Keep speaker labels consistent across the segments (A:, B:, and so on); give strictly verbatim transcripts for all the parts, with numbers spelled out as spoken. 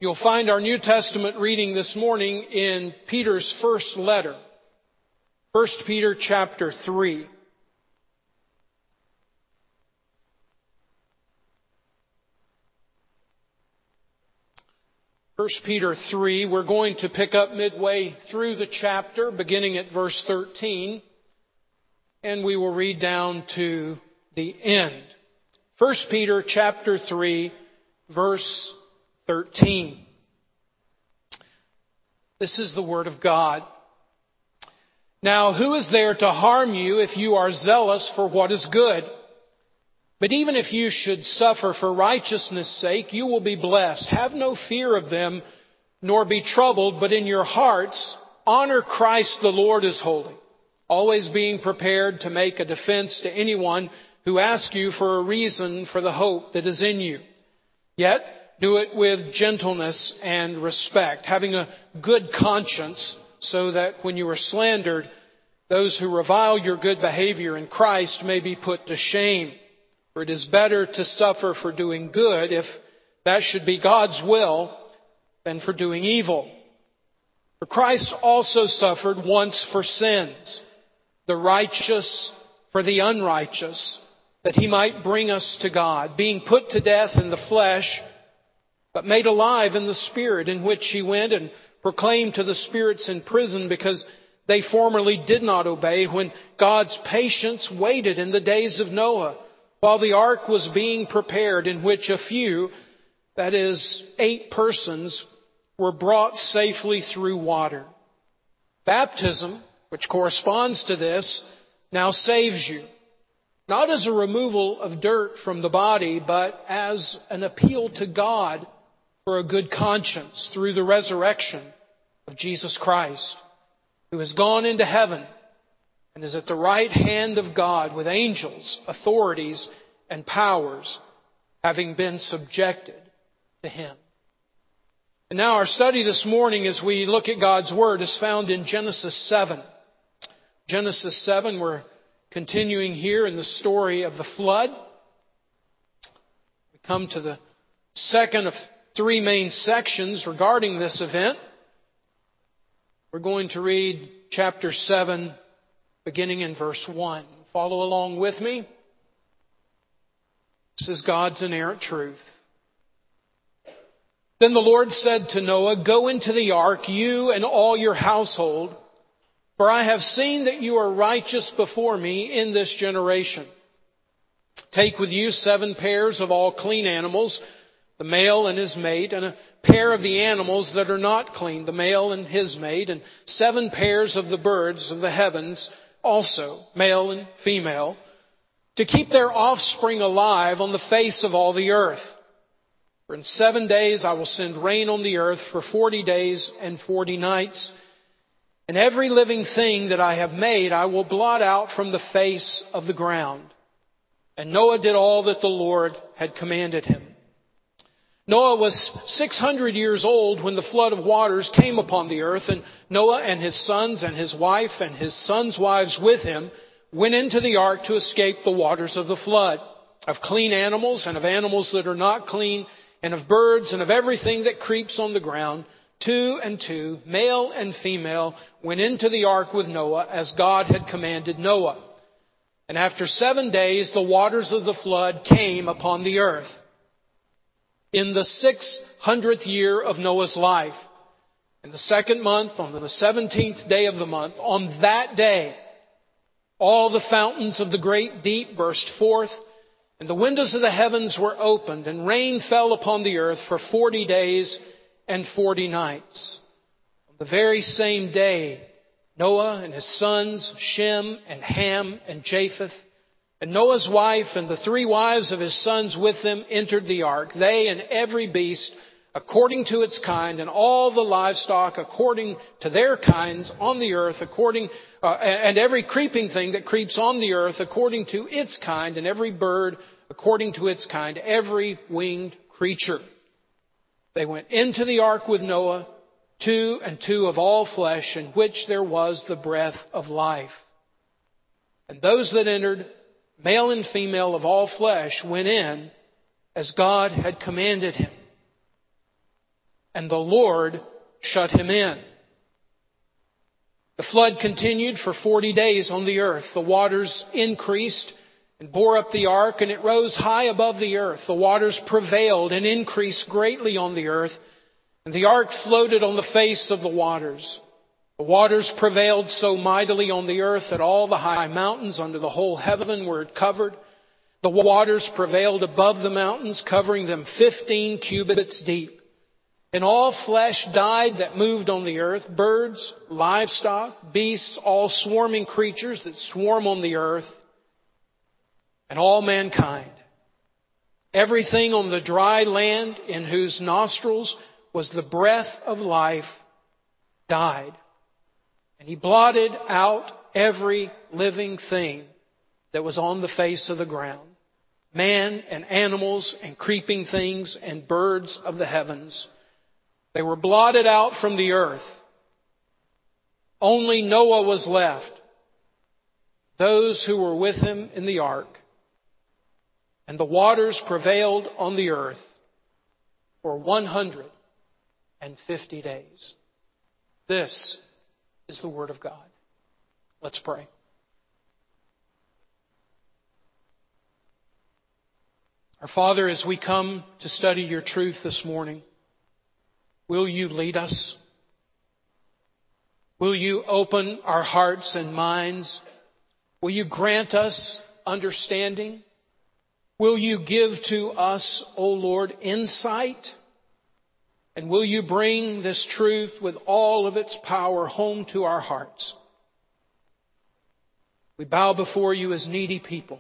A: You'll find our New Testament reading this morning in Peter's first letter, First Peter chapter three. First Peter three, we're going to pick up midway through the chapter, beginning at verse thirteen, and we will read down to the end. First Peter chapter three, verse thirteen. This is the Word of God. Now, who is there to harm you if you are zealous for what is good? But even if you should suffer for righteousness' sake, you will be blessed. Have no fear of them, nor be troubled, but in your hearts honor Christ the Lord as holy, always being prepared to make a defense to anyone who asks you for a reason for the hope that is in you. Yet, do it with gentleness and respect, having a good conscience, so that when you are slandered, those who revile your good behavior in Christ may be put to shame. For it is better to suffer for doing good, if that should be God's will, than for doing evil. For Christ also suffered once for sins, the righteous for the unrighteous, that He might bring us to God, being put to death in the flesh, but made alive in the Spirit, in which He went and proclaimed to the spirits in prison, because they formerly did not obey, when God's patience waited in the days of Noah, while the ark was being prepared, in which a few, that is, eight persons, were brought safely through water. Baptism, which corresponds to this, now saves you, not as a removal of dirt from the body, but as an appeal to God for a good conscience through the resurrection of Jesus Christ, who has gone into heaven and is at the right hand of God with angels, authorities, and powers, having been subjected to Him. And now our study this morning, as we look at God's Word, is found in Genesis seven. Genesis seven, we're continuing here in the story of the flood. We come to the second of three main sections regarding this event. We're going to read chapter seven, beginning in verse one. Follow along with me. This is God's inerrant truth. Then the Lord said to Noah, "Go into the ark, you and all your household, for I have seen that you are righteous before me in this generation. Take with you seven pairs of all clean animals, the male and his mate, and a pair of the animals that are not clean, the male and his mate, and seven pairs of the birds of the heavens, also male and female, to keep their offspring alive on the face of all the earth. For in seven days I will send rain on the earth for forty days and forty nights. And every living thing that I have made I will blot out from the face of the ground." And Noah did all that the Lord had commanded him. Noah was six hundred years old when the flood of waters came upon the earth, and Noah and his sons and his wife and his sons' wives with him went into the ark to escape the waters of the flood. Of clean animals and of animals that are not clean, and of birds and of everything that creeps on the ground, two and two, male and female, went into the ark with Noah, as God had commanded Noah. And after seven days the waters of the flood came upon the earth. In the six hundredth year of Noah's life, in the second month, on the seventeenth day of the month, on that day, all the fountains of the great deep burst forth, and the windows of the heavens were opened, and rain fell upon the earth for forty days and forty nights. On the very same day, Noah and his sons, Shem and Ham and Japheth, and Noah's wife and the three wives of his sons with them entered the ark, they and every beast according to its kind, and all the livestock according to their kinds on the earth, according uh, and every creeping thing that creeps on the earth according to its kind, and every bird according to its kind, every winged creature. They went into the ark with Noah, two and two of all flesh, in which there was the breath of life. And those that entered, male and female of all flesh, went in as God had commanded him. and the Lord shut him in. The flood continued for forty days on the earth. The waters increased and bore up the ark, and it rose high above the earth. The waters prevailed and increased greatly on the earth, and the ark floated on the face of the waters. The waters prevailed so mightily on the earth that all the high mountains under the whole heaven were covered. The waters prevailed above the mountains, covering them fifteen cubits deep. And all flesh died that moved on the earth, birds, livestock, beasts, all swarming creatures that swarm on the earth, and all mankind. Everything on the dry land in whose nostrils was the breath of life died. And he blotted out every living thing that was on the face of the ground, man and animals and creeping things and birds of the heavens. They were blotted out from the earth. Only Noah was left, those who were with him in the ark. And the waters prevailed on the earth for one hundred fifty days. This is the word of God. Let's pray. Our Father, as we come to study your truth this morning, will you lead us? Will you open our hearts and minds? Will you grant us understanding? Will you give to us, O Lord, insight? And will you bring this truth with all of its power home to our hearts? We bow before you as needy people.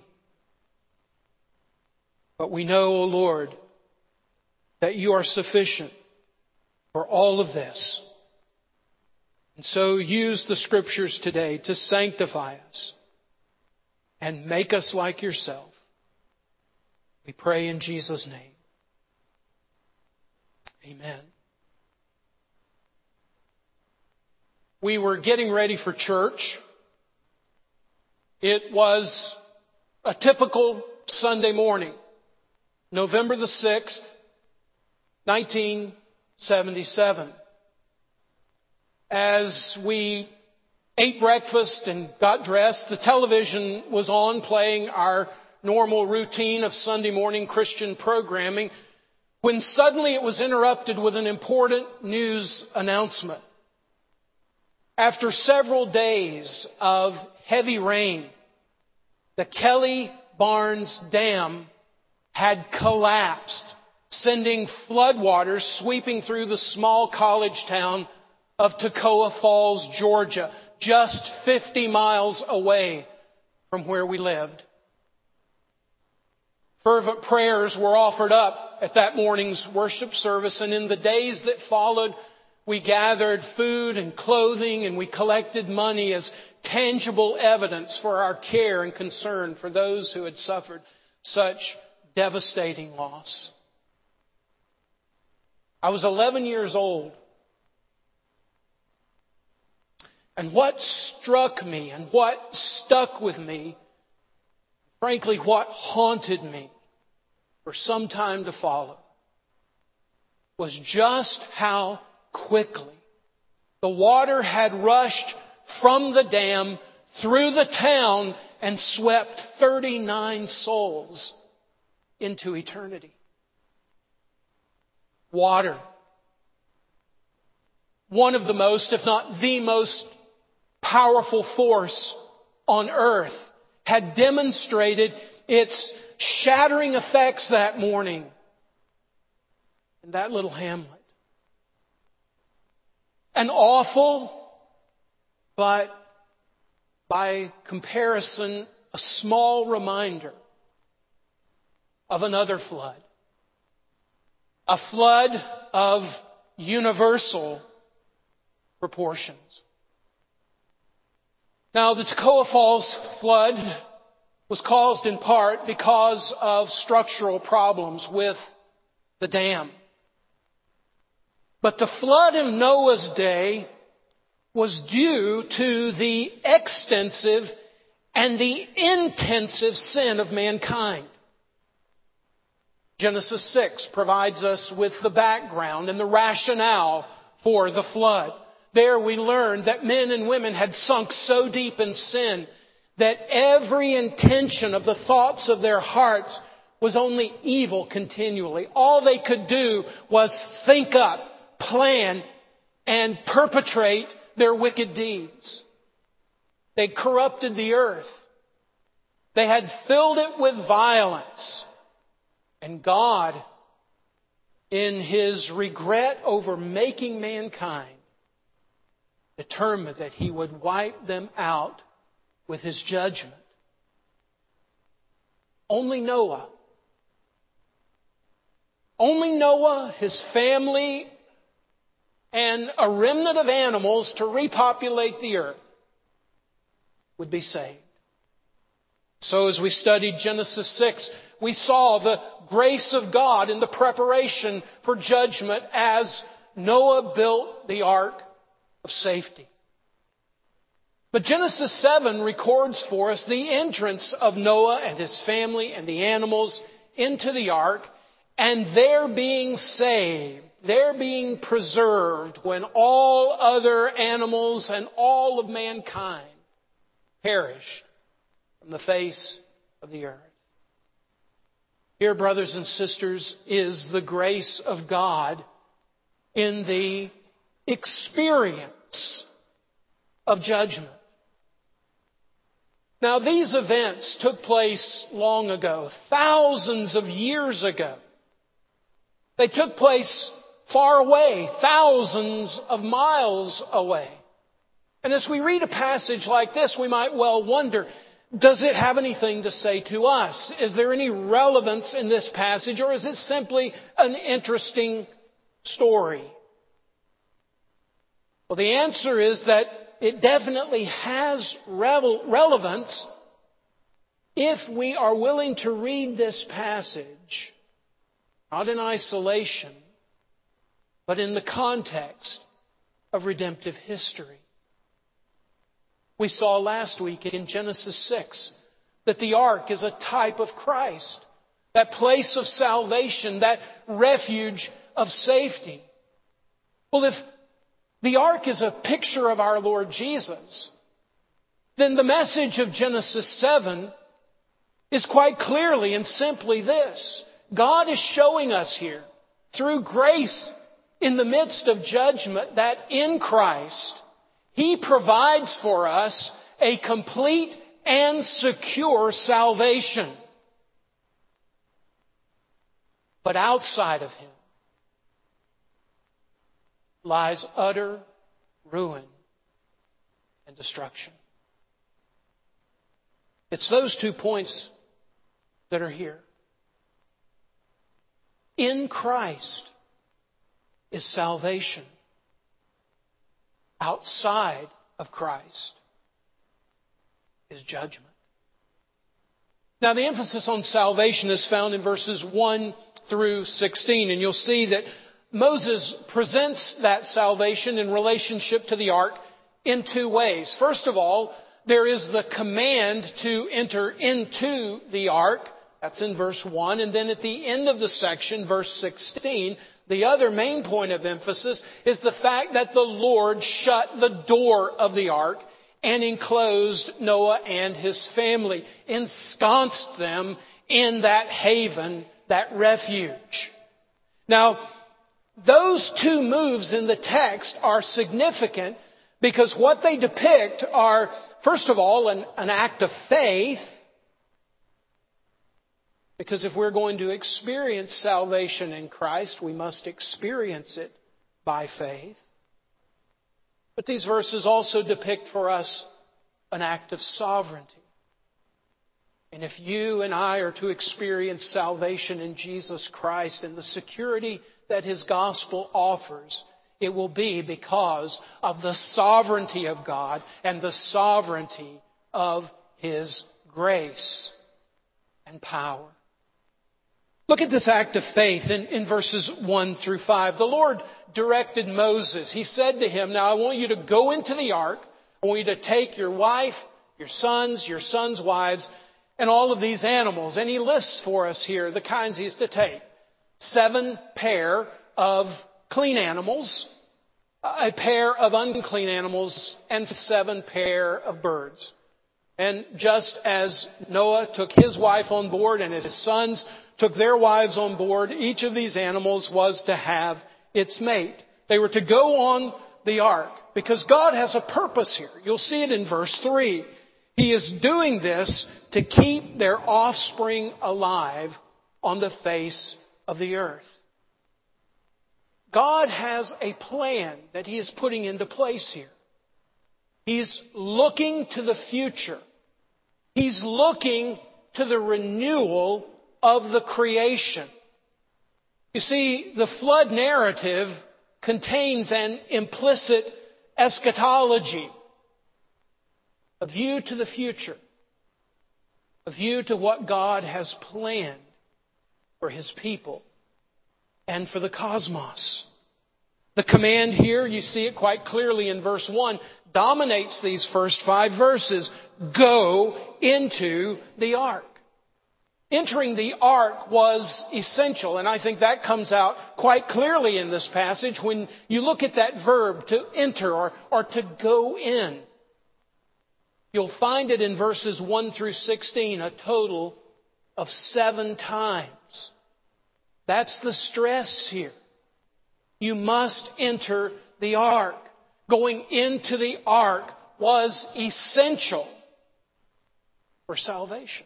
A: But we know, O Lord, that you are sufficient for all of this. And so use the Scriptures today to sanctify us and make us like yourself. We pray in Jesus' name. Amen. We were getting ready for church. It was a typical Sunday morning, November the sixth, nineteen seventy-seven. As we ate breakfast and got dressed, the television was on playing our normal routine of Sunday morning Christian programming, when suddenly it was interrupted with an important news announcement. After several days of heavy rain, the Kelly Barnes Dam had collapsed, sending floodwaters sweeping through the small college town of Toccoa Falls, Georgia, just fifty miles away from where we lived. Fervent prayers were offered up at that morning's worship service, and in the days that followed, we gathered food and clothing, and we collected money as tangible evidence for our care and concern for those who had suffered such devastating loss. I was eleven years old. And what struck me and what stuck with me, frankly, what haunted me for some time to follow, was just how quickly the water had rushed from the dam through the town and swept thirty-nine souls into eternity. Water, one of the most, if not the most powerful force on earth, had demonstrated its shattering effects that morning in that little hamlet. An awful, but by comparison, a small reminder of another flood. A flood of universal proportions. Now, the Toccoa Falls flood was caused in part because of structural problems with the dam. But the flood in Noah's day was due to the extensive and the intensive sin of mankind. Genesis six provides us with the background and the rationale for the flood. There we learn that men and women had sunk so deep in sin that every intention of the thoughts of their hearts was only evil continually. All they could do was think up, plan, and perpetrate their wicked deeds. They corrupted the earth. They had filled it with violence. And God, in His regret over making mankind, determined that He would wipe them out with His judgment. Only Noah, only Noah, his family, and a remnant of animals to repopulate the earth would be saved. So as we studied Genesis six, we saw the grace of God in the preparation for judgment as Noah built the ark of safety. But Genesis seven records for us the entrance of Noah and his family and the animals into the ark, and their being saved, their being preserved when all other animals and all of mankind perished from the face of the earth. Here, brothers and sisters, is the grace of God in the experience of judgment. Now, these events took place long ago, thousands of years ago. They took place far away, thousands of miles away. And as we read a passage like this, we might well wonder, does it have anything to say to us? Is there any relevance in this passage, or is it simply an interesting story? Well, the answer is that it definitely has relevance if we are willing to read this passage, not in isolation, but in the context of redemptive history. We saw last week in Genesis six that the ark is a type of Christ, that place of salvation, that refuge of safety. Well, if the ark is a picture of our Lord Jesus, then the message of Genesis seven is quite clearly and simply this. God is showing us here, through grace in the midst of judgment, that in Christ, He provides for us a complete and secure salvation. But outside of Him lies utter ruin and destruction. It's those two points that are here. In Christ is salvation. Outside of Christ is judgment. Now, the emphasis on salvation is found in verses one through sixteen, and you'll see that Moses presents that salvation in relationship to the ark in two ways. First of all, there is the command to enter into the ark. That's in verse one. And then at the end of the section, verse sixteen, the other main point of emphasis is the fact that the Lord shut the door of the ark and enclosed Noah and his family, ensconced them in that haven, that refuge. Now, those two moves in the text are significant because what they depict are, first of all, an, an act of faith. Because if we're going to experience salvation in Christ, we must experience it by faith. But these verses also depict for us an act of sovereignty. And if you and I are to experience salvation in Jesus Christ and the security that His gospel offers, it will be because of the sovereignty of God and the sovereignty of His grace and power. Look at this act of faith in, in verses one through five. The Lord directed Moses. He said to him, now I want you to go into the ark. I want you to take your wife, your sons, your sons' wives, and all of these animals. And He lists for us here the kinds He's to take. seven pair of clean animals, a pair of unclean animals, and seven pair of birds. And just as Noah took his wife on board and his sons took their wives on board, each of these animals was to have its mate. They were to go on the ark because God has a purpose here. You'll see it in verse three. He is doing this to keep their offspring alive on the face of the earth. God has a plan that He is putting into place here. He's looking to the future. He's looking to the renewal of the creation. You see, the flood narrative contains an implicit eschatology, a view to the future, a view to what God has planned for His people and for the cosmos. The command here, you see it quite clearly in verse one, dominates these first five verses. Go into the ark. Entering the ark was essential, and I think that comes out quite clearly in this passage when you look at that verb, to enter or, or to go in. You'll find it in verses one through sixteen, a total of seven times. That's the stress here. You must enter the ark. Going into the ark was essential for salvation.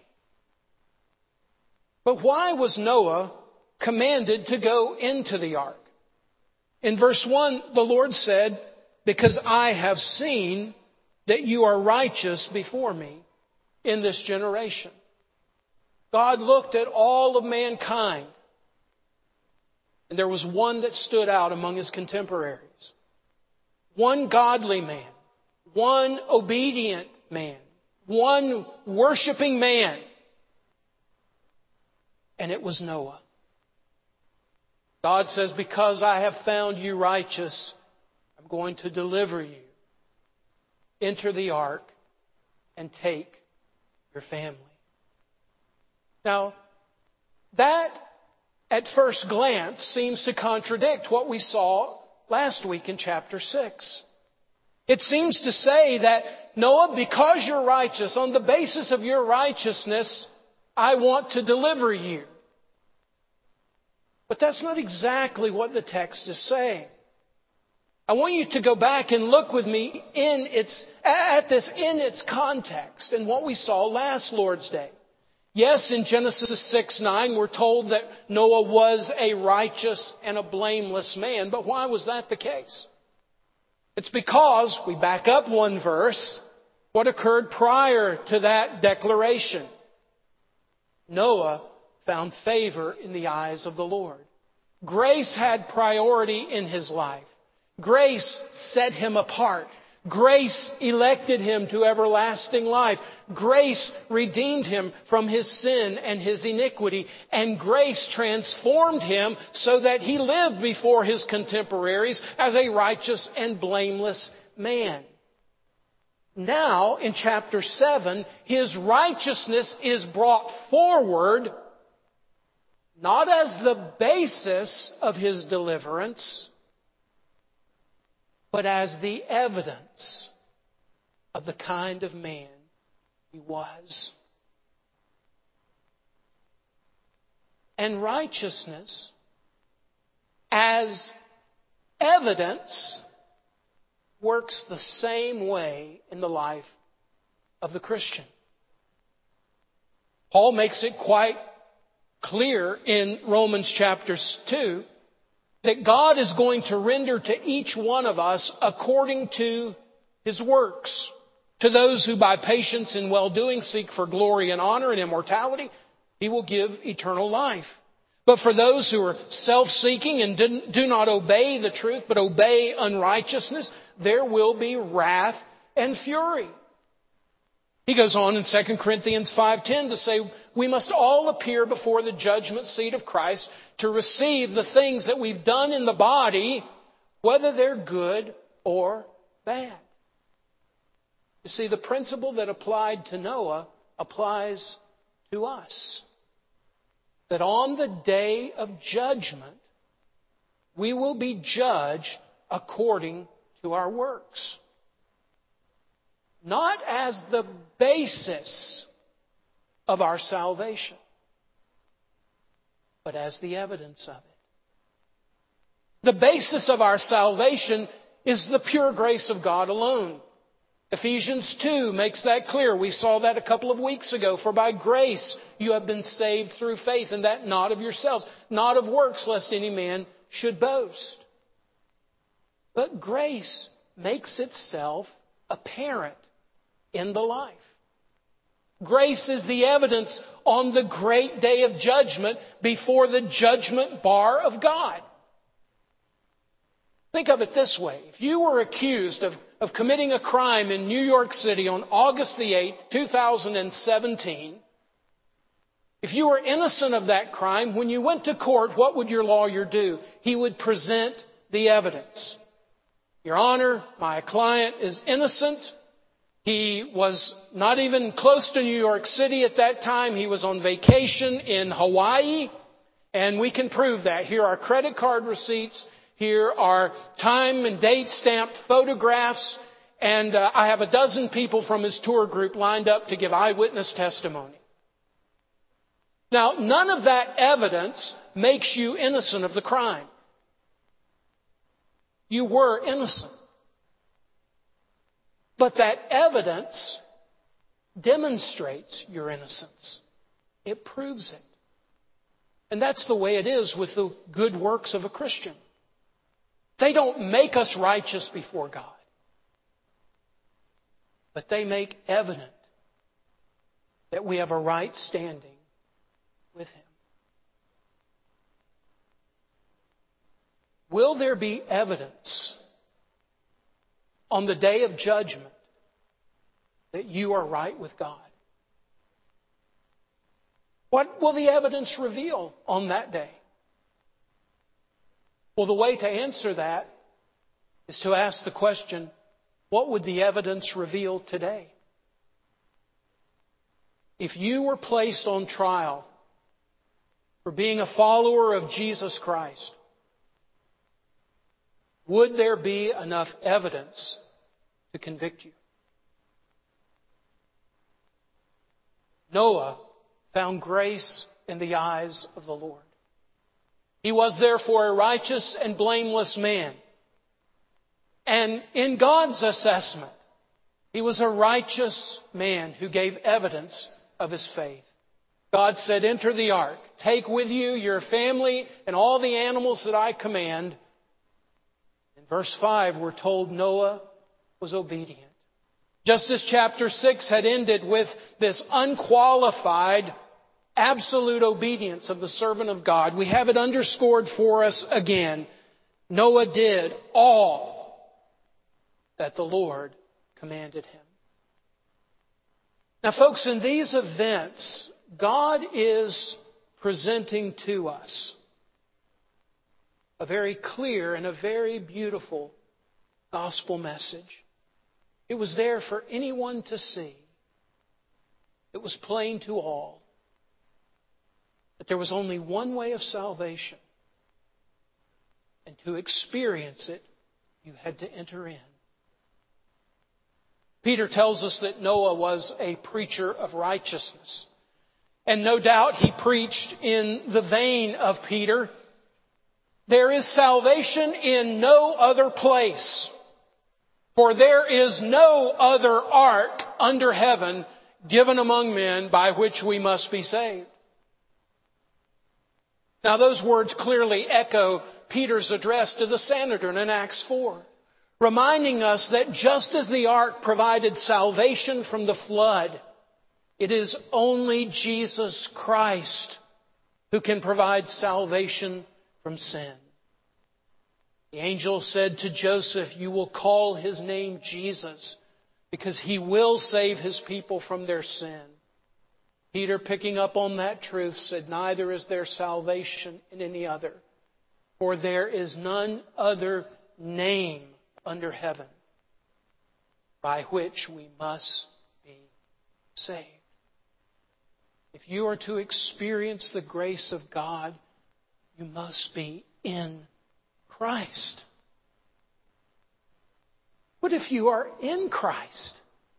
A: But why was Noah commanded to go into the ark? In verse one, the Lord said, because I have seen that you are righteous before me in this generation. God looked at all of mankind, and there was one that stood out among His contemporaries. One godly man, one obedient man, one worshiping man. And it was Noah. God says, because I have found you righteous, I'm going to deliver you. Enter the ark and take your family. Now, that at first glance seems to contradict what we saw last week in chapter six. It seems to say that, Noah, because you're righteous, on the basis of your righteousness, I want to deliver you. But that's not exactly what the text is saying. I want you to go back and look with me in its, at this in its context and what we saw last Lord's Day. Yes, in Genesis six nine, we're told that Noah was a righteous and a blameless man. But why was that the case? It's because, we back up one verse, what occurred prior to that declaration. Noah found favor in the eyes of the Lord. Grace had priority in his life. Grace set him apart. Grace elected him to everlasting life. Grace redeemed him from his sin and his iniquity. And grace transformed him so that he lived before his contemporaries as a righteous and blameless man. Now, in chapter seven, his righteousness is brought forward not as the basis of his deliverance, but as the evidence of the kind of man he was. And righteousness as evidence works the same way in the life of the Christian. Paul makes it quite clear in Romans chapter two that God is going to render to each one of us according to His works. To those who by patience and well-doing seek for glory and honor and immortality, He will give eternal life. But for those who are self-seeking and do not obey the truth, but obey unrighteousness, there will be wrath and fury. He goes on in Second Corinthians five ten to say, we must all appear before the judgment seat of Christ to receive the things that we've done in the body, whether they're good or bad. You see, the principle that applied to Noah applies to us. that on the day of judgment, we will be judged according to our works. Not as the basis of our salvation, but as the evidence of it. The basis of our salvation is the pure grace of God alone. Ephesians two makes that clear. We saw that a couple of weeks ago. For by grace you have been saved through faith, and that not of yourselves, not of works, lest any man should boast. But grace makes itself apparent in the life. Grace is the evidence on the great day of judgment before the judgment bar of God. Think of it this way. If you were accused of, of committing a crime in New York City on August the eighth, two thousand seventeen, if you were innocent of that crime, when you went to court, what would your lawyer do? He would present the evidence. Your Honor, my client is innocent. He was not even close to New York City at that time. He was on vacation in Hawaii, and we can prove that. Here are credit card receipts. Here are time and date stamped photographs. And uh, I have a dozen people from his tour group lined up to give eyewitness testimony. Now, none of that evidence makes you innocent of the crime. You were innocent. But that evidence demonstrates your innocence. It proves it. And that's the way it is with the good works of a Christian. They don't make us righteous before God, but they make evident that we have a right standing with Him. Will there be evidence on the day of judgment that you are right with God? What will the evidence reveal on that day? Well, the way to answer that is to ask the question, what would the evidence reveal today? If you were placed on trial for being a follower of Jesus Christ, would there be enough evidence to convict you? Noah found grace in the eyes of the Lord. He was therefore a righteous and blameless man. And in God's assessment, he was a righteous man who gave evidence of his faith. God said, enter the ark. Take with you your family and all the animals that I command. In verse five, we're told Noah was obedient. Just as chapter six had ended with this unqualified, absolute obedience of the servant of God, we have it underscored for us again. Noah did all that the Lord commanded him. Now, folks, in these events, God is presenting to us a very clear and a very beautiful gospel message. It was there for anyone to see. It was plain to all that there was only one way of salvation. And to experience it, you had to enter in. Peter tells us that Noah was a preacher of righteousness. And no doubt he preached in the vein of Peter. There is salvation in no other place. For there is no other ark under heaven given among men by which we must be saved. Now those words clearly echo Peter's address to the Sanhedrin in Acts four, reminding us that just as the ark provided salvation from the flood, it is only Jesus Christ who can provide salvation from sin. The angel said to Joseph, you will call his name Jesus because he will save his people from their sin. Peter, picking up on that truth, said, neither is there salvation in any other, for there is none other name under heaven by which we must be saved. If you are to experience the grace of God, you must be in Christ. But if you are in Christ,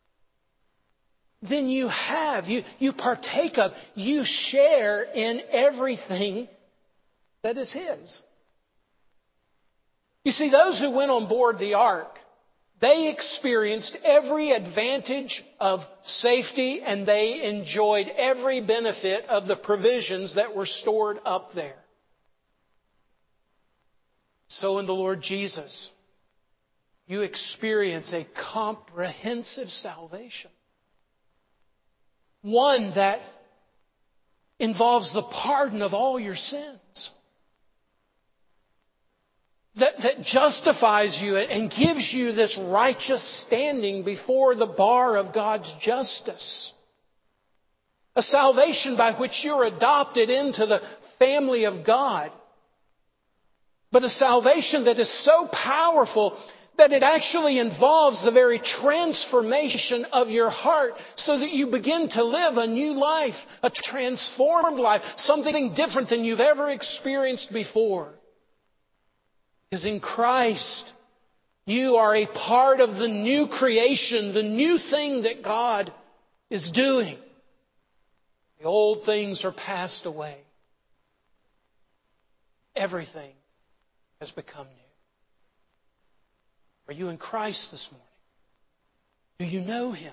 A: then you have, you, you partake of, you share in everything that is His. You see, those who went on board the ark, they experienced every advantage of safety and they enjoyed every benefit of the provisions that were stored up there. So in the Lord Jesus, you experience a comprehensive salvation. One that involves the pardon of all your sins. That, that justifies you and gives you this righteous standing before the bar of God's justice. A salvation by which you're adopted into the family of God. But a salvation that is so powerful that it actually involves the very transformation of your heart so that you begin to live a new life, a transformed life, something different than you've ever experienced before. Because in Christ, you are a part of the new creation, the new thing that God is doing. The old things are passed away. Everything has become new. Are you in Christ this morning? Do you know Him?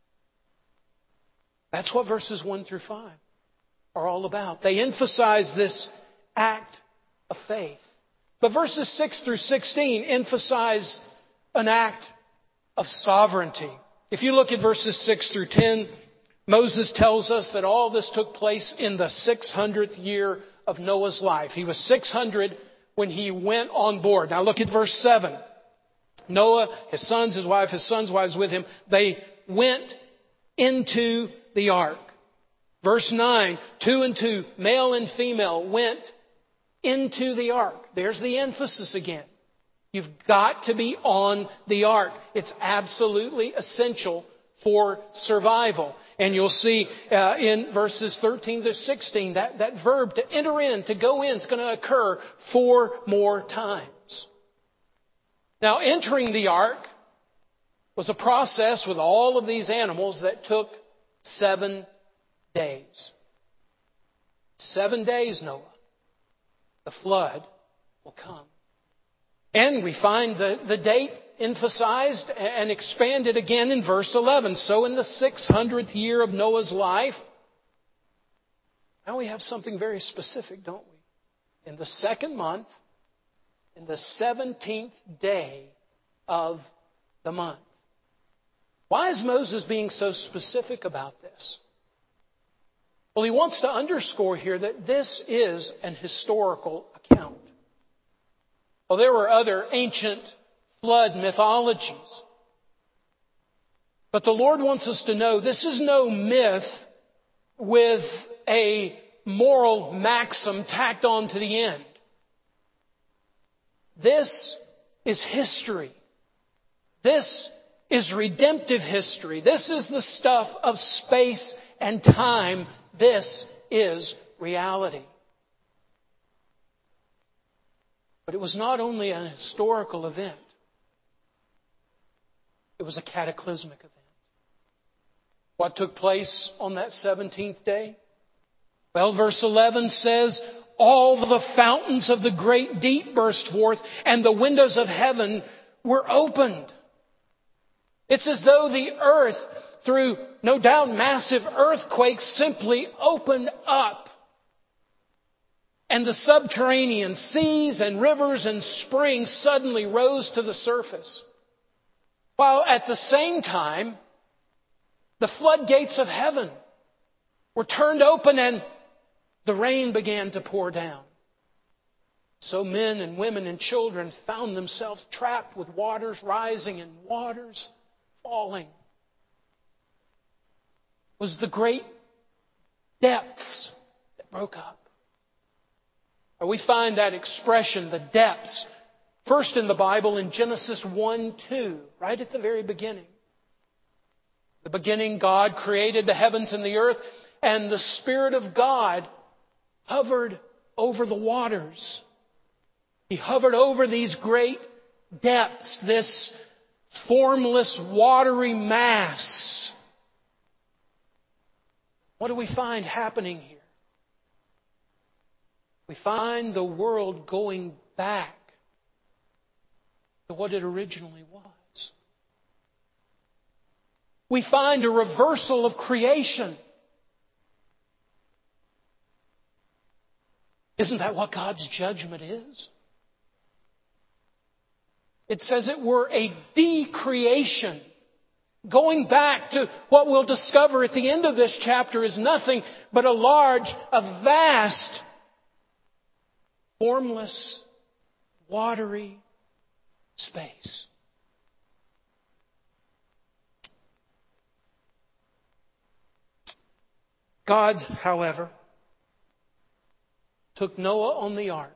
A: That's what verses one through five are all about. They emphasize this act of faith. But verses six through sixteen emphasize an act of sovereignty. If you look at verses six through ten, Moses tells us that all this took place in the six hundredth year of Noah's life. He was six hundred when he went on board. Now look at verse seven. Noah, his sons, his wife, his sons' wives with him, they went into the ark. Verse nine, two and two, male and female, went into the ark. There's the emphasis again. You've got to be on the ark. It's absolutely essential for survival. And you'll see uh, in verses thirteen to sixteen, that, that verb to enter in, to go in, is going to occur four more times. Now, entering the ark was a process with all of these animals that took seven days. Seven days, Noah. The flood will come. And we find the, the date emphasized and expanded again in verse eleven. So in the six hundredth year of Noah's life, now we have something very specific, don't we? In the second month, in the seventeenth day of the month. Why is Moses being so specific about this? Well, he wants to underscore here that this is an historical account. Well, there were other ancient flood mythologies. But the Lord wants us to know this is no myth with a moral maxim tacked on to the end. This is history. This is redemptive history. This is the stuff of space and time. This is reality. But it was not only an historical event. It was a cataclysmic event. What took place on that seventeenth day? Well, verse eleven says, all the fountains of the great deep burst forth, and the windows of heaven were opened. It's as though the earth, through no doubt massive earthquakes, simply opened up. And the subterranean seas and rivers and springs suddenly rose to the surface. While at the same time, the floodgates of heaven were turned open and the rain began to pour down. So men and women and children found themselves trapped with waters rising and waters falling. It was the great depths that broke up. We find that expression, the depths, first in the Bible in Genesis one two, right at the very beginning. The beginning, God created the heavens and the earth. and the Spirit of God hovered over the waters. He hovered over these great depths, this formless, watery mass. What do we find happening here? We find the world going back to what it originally was. We find a reversal of creation. Isn't that what God's judgment is? It says it were a decreation. Going back to what we'll discover at the end of this chapter is nothing but a large, a vast, formless, watery space. God, however, took Noah on the ark.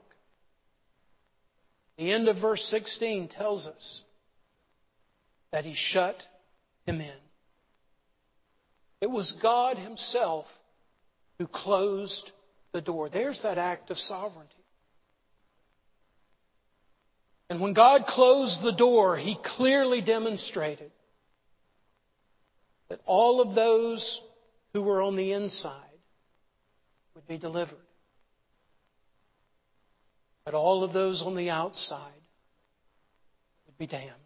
A: The end of verse sixteen tells us that He shut him in. It was God Himself who closed the door. There's that act of sovereignty. And when God closed the door, He clearly demonstrated that all of those who were on the inside would be delivered. But all of those on the outside would be damned.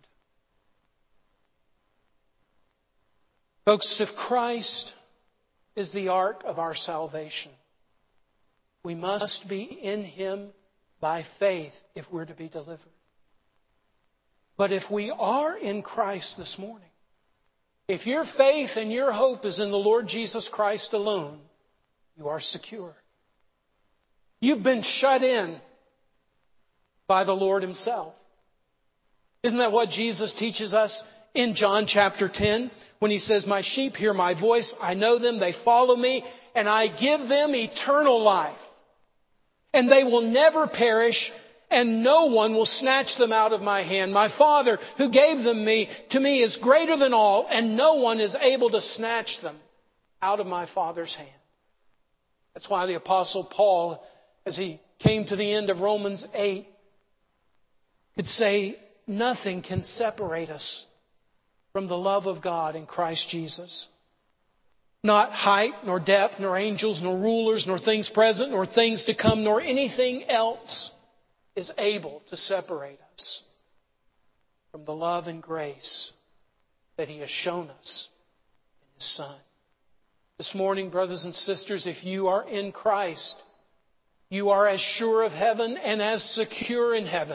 A: Folks, if Christ is the ark of our salvation, we must be in Him by faith if we're to be delivered. But if we are in Christ this morning, if your faith and your hope is in the Lord Jesus Christ alone, you are secure. You've been shut in by the Lord Himself. Isn't that what Jesus teaches us in John chapter ten? When He says, "My sheep hear my voice, I know them, they follow me, and I give them eternal life. And they will never perish, and no one will snatch them out of my hand. My Father, who gave them me to me, is greater than all, and no one is able to snatch them out of my Father's hand." That's why the Apostle Paul, as he came to the end of Romans eight, could say, nothing can separate us from the love of God in Christ Jesus. Not height, nor depth, nor angels, nor rulers, nor things present, nor things to come, nor anything else is able to separate us from the love and grace that He has shown us in His Son. This morning, brothers and sisters, if you are in Christ, you are as sure of heaven and as secure in heaven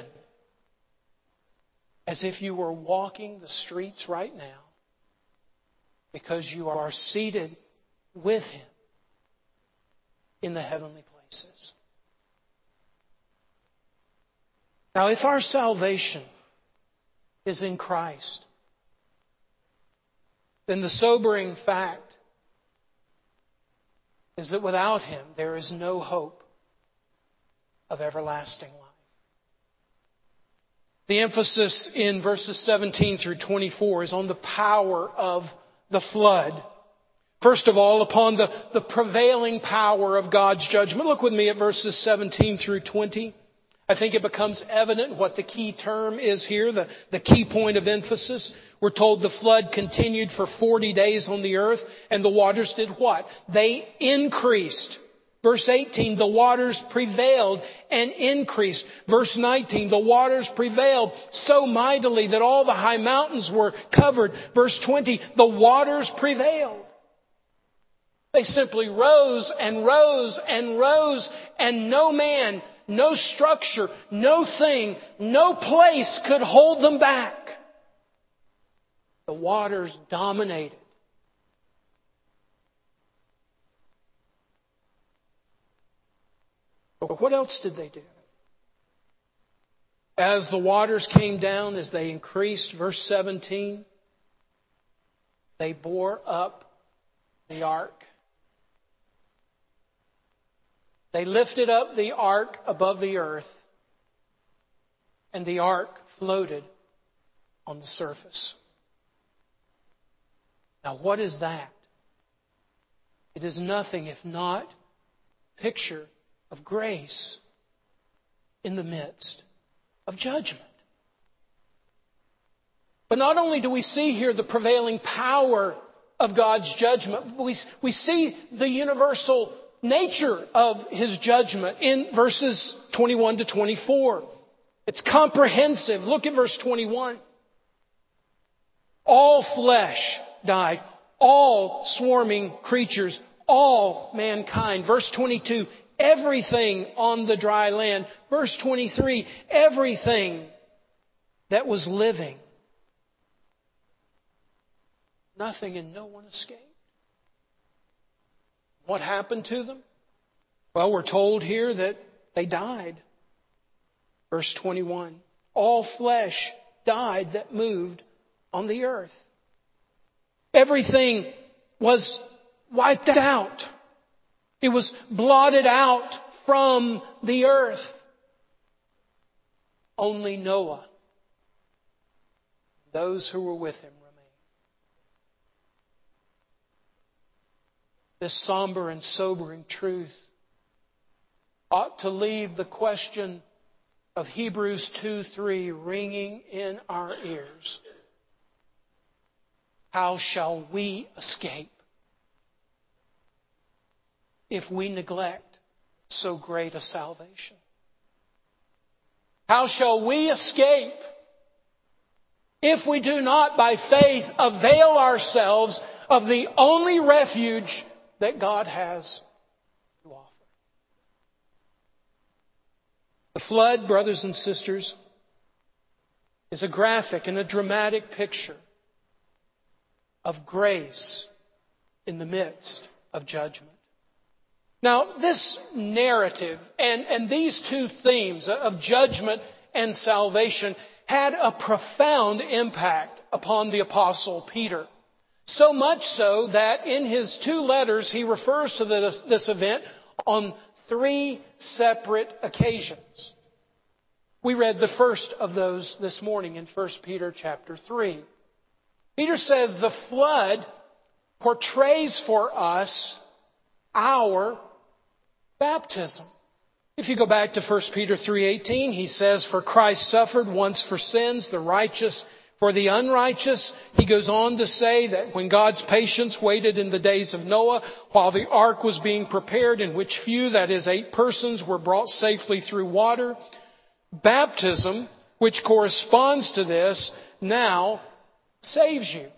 A: as if you were walking the streets right now, because you are seated with Him in the heavenly places. Now, if our salvation is in Christ, then the sobering fact is that without Him there is no hope of everlasting life. The emphasis in verses seventeen through twenty-four is on the power of the flood. First of all, upon the, the prevailing power of God's judgment. Look with me at verses seventeen through twenty. I think it becomes evident what the key term is here, the, the key point of emphasis. We're told the flood continued for forty days on the earth, and the waters did what? They increased. Verse eighteen, the waters prevailed and increased. Verse nineteen, the waters prevailed so mightily that all the high mountains were covered. Verse twenty, the waters prevailed. They simply rose and rose and rose, and no man, no structure, no thing, no place could hold them back. The waters dominated. But what else did they do? As the waters came down, as they increased, verse seventeen, they bore up the ark. They lifted up the ark above the earth, and the ark floated on the surface. Now, what is that? it is nothing if not a picture of grace in the midst of judgment. But not only do we see here the prevailing power of God's judgment, but we, we see the universal nature of His judgment in verses twenty-one to twenty-four. It's comprehensive. Look at verse twenty-one. All flesh died. All swarming creatures. All mankind. Verse twenty-two. Everything on the dry land. Verse twenty-three. Everything that was living. Nothing and no one escaped. What happened to them? Well, we're told here that they died. Verse twenty-one. All flesh died that moved on the earth. Everything was wiped out. It was blotted out from the earth. Only Noah, those who were with him, remained. This somber and sobering truth ought to leave the question of Hebrews two three ringing in our ears. How shall we escape if we neglect so great a salvation? How shall we escape if we do not by faith avail ourselves of the only refuge that God has to offer? The flood, brothers and sisters, is a graphic and a dramatic picture of grace in the midst of judgment. Now, this narrative and, and these two themes of judgment and salvation had a profound impact upon the Apostle Peter. So much so that in his two letters he refers to this, this event on three separate occasions. We read the first of those this morning in First Peter chapter three. Peter says the flood portrays for us our baptism. If you go back to First Peter three eighteen, he says, "For Christ suffered once for sins, the righteous for the unrighteous." He goes on to say that when God's patience waited in the days of Noah, while the ark was being prepared, in which few, that is eight persons, were brought safely through water, baptism, which corresponds to this, now saves you.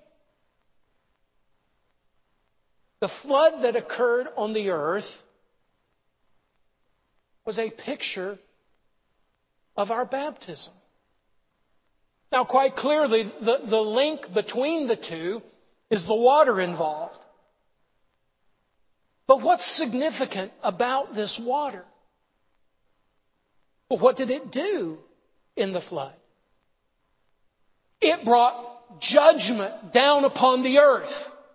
A: The flood that occurred on the earth was a picture of our baptism. Now, quite clearly, the, the link between the two is the water involved. But what's significant about this water? Well, what did it do in the flood? It brought judgment down upon the earth.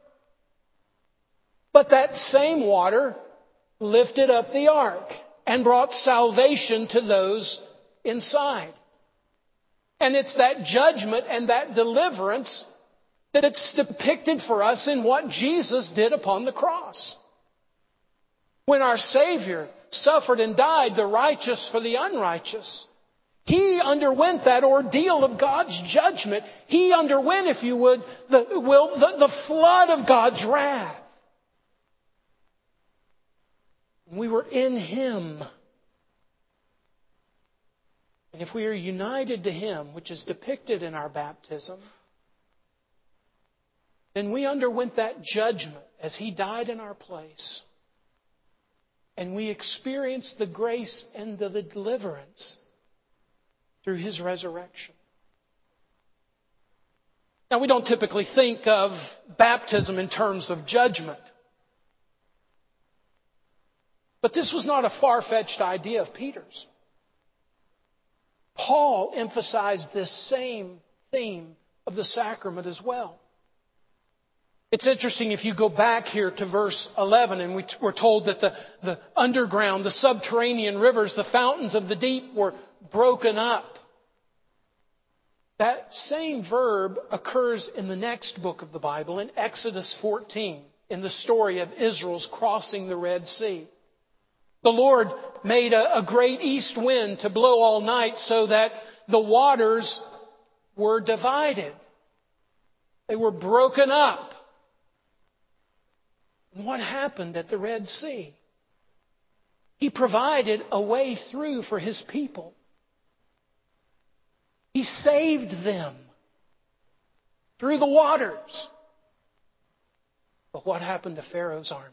A: But that same water lifted up the ark and brought salvation to those inside. And it's that judgment and that deliverance that it's depicted for us in what Jesus did upon the cross. When our Savior suffered and died, the righteous for the unrighteous, He underwent that ordeal of God's judgment. He underwent, if you would, the, will, the, the flood of God's wrath. We were in Him. And if we are united to Him, which is depicted in our baptism, then we underwent that judgment as He died in our place. And we experienced the grace and the deliverance through His resurrection. Now, we don't typically think of baptism in terms of judgment. But this was not a far-fetched idea of Peter's. Paul emphasized this same theme of the sacrament as well. It's interesting if you go back here to verse eleven, and we, we're told that the, the underground, the subterranean rivers, the fountains of the deep were broken up. That same verb occurs in the next book of the Bible, in Exodus fourteen, in the story of Israel's crossing the Red Sea. The Lord made a, a great east wind to blow all night so that the waters were divided. They were broken up. And what happened at the Red Sea? He provided a way through for His people. He saved them through the waters. But what happened to Pharaoh's army?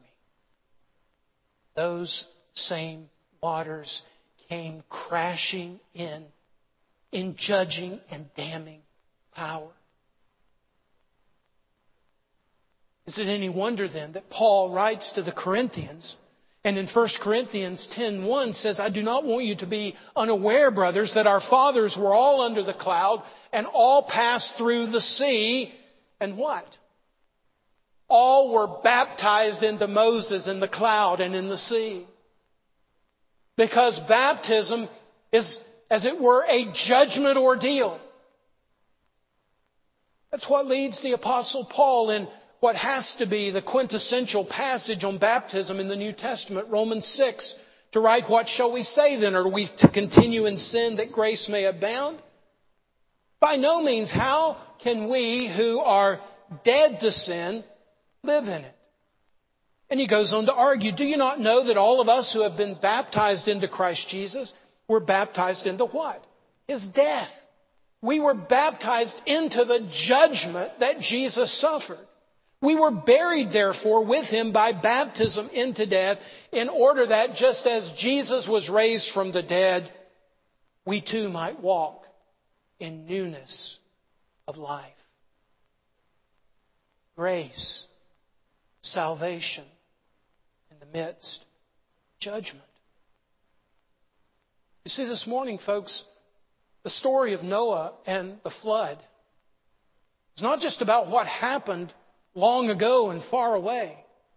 A: Those same waters came crashing in, in judging and damning power. Is it any wonder then that Paul writes to the Corinthians, and in First Corinthians ten one says, I do not want you to be unaware, brothers, that our fathers were all under the cloud and all passed through the sea. And what? All were baptized into Moses in the cloud and in the sea. Because baptism is, as it were, a judgment ordeal. That's what leads the Apostle Paul in what has to be the quintessential passage on baptism in the New Testament, Romans six, to write, what shall we say then? Are we to continue in sin that grace may abound? By no means. How can we who are dead to sin live in it? And he goes on to argue, do you not know that all of us who have been baptized into Christ Jesus were baptized into what? His death. We were baptized into the judgment that Jesus suffered. We were buried, therefore, with Him by baptism into death, in order that just as Jesus was raised from the dead, we too might walk in newness of life. Grace, salvation in the midst of judgment. You see, this morning, folks, the story of Noah and the flood is not just about what happened long ago and far away.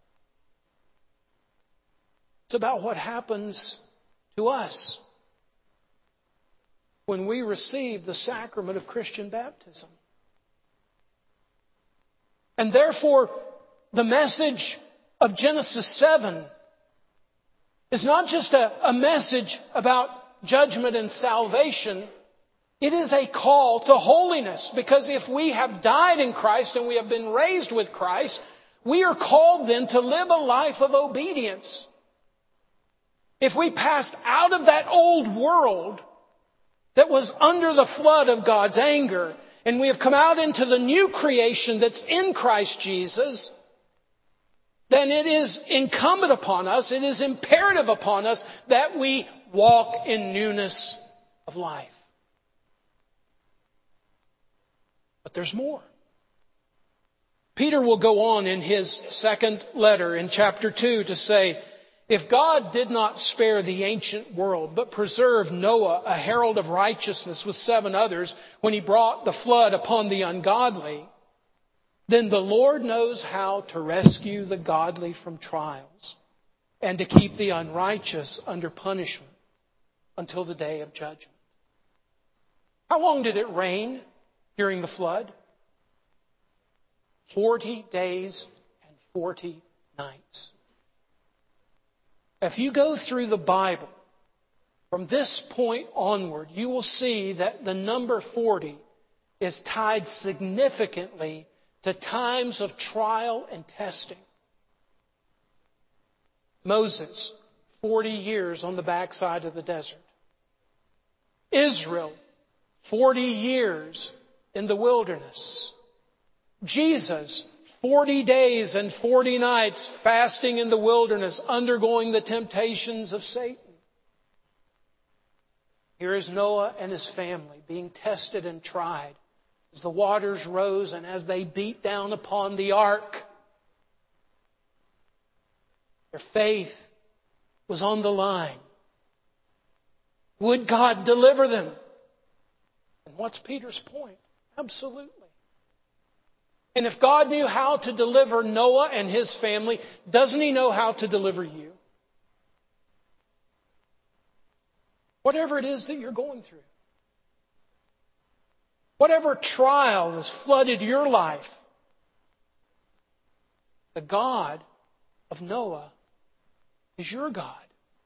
A: It's about what happens to us when we receive the sacrament of Christian baptism. And therefore, the message of Genesis seven is not just a, a message about judgment and salvation. It is a call to holiness, because if we have died in Christ and we have been raised with Christ, we are called then to live a life of obedience. If we passed out of that old world that was under the flood of God's anger, and we have come out into the new creation that's in Christ Jesus, then it is incumbent upon us, it is imperative upon us that we walk in newness of life. But there's more. Peter will go on in his second letter in chapter two to say, if God did not spare the ancient world, but preserved Noah, a herald of righteousness, with seven others, when He brought the flood upon the ungodly, then the Lord knows how to rescue the godly from trials and to keep the unrighteous under punishment until the day of judgment. How long did it rain during the flood? Forty days and forty nights. If you go through the Bible, from this point onward, you will see that the number forty is tied significantly to times of trial and testing. Moses, forty years on the backside of the desert. Israel, forty years in the wilderness. Jesus, forty days and forty nights fasting in the wilderness, undergoing the temptations of Satan. Here is Noah and his family being tested and tried as the waters rose and as they beat down upon the ark. Their faith was on the line. Would God deliver them? And what's Peter's point? Absolutely. And if God knew how to deliver Noah and his family, doesn't He know how to deliver you? Whatever it is that you're going through. Whatever trial has flooded your life. The God of Noah is your God.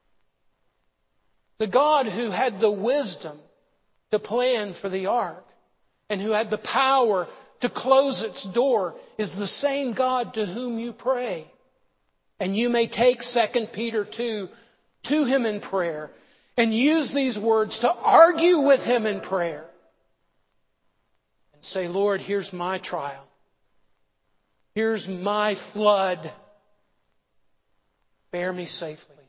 A: The God who had the wisdom to plan for the ark and who had the power to close its door is the same God to whom you pray. And you may take Second Peter two to Him in prayer and use these words to argue with Him in prayer. And say, Lord, here's my trial. Here's my flood. Bear me safely through.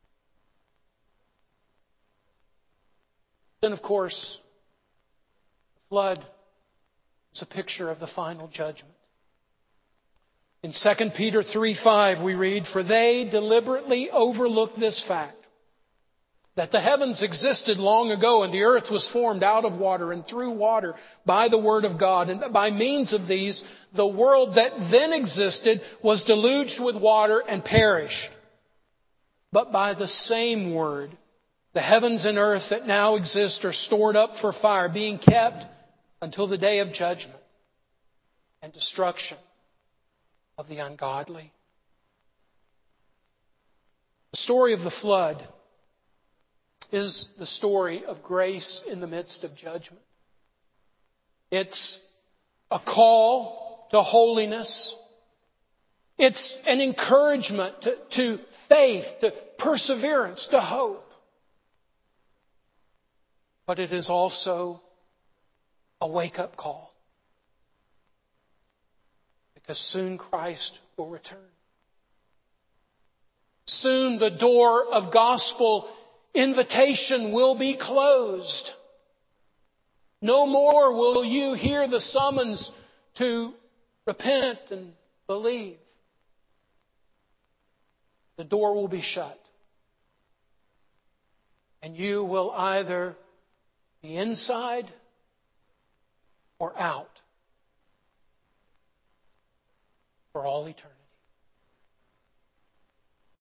A: Then, of course, the flood is a picture of the final judgment. In Second Peter three five we read, "For they deliberately overlooked this fact, that the heavens existed long ago and the earth was formed out of water and through water by the word of God. And that by means of these, the world that then existed was deluged with water and perished. But by the same word, the heavens and earth that now exist are stored up for fire, being kept until the day of judgment and destruction of the ungodly." The story of the flood is the story of grace in the midst of judgment. It's a call to holiness. It's an encouragement to, to faith, to perseverance, to hope. But it is also a wake-up call. Because soon Christ will return. Soon the door of gospel invitation will be closed. No more will you hear the summons to repent and believe. The door will be shut. And you will either be inside or out for all eternity.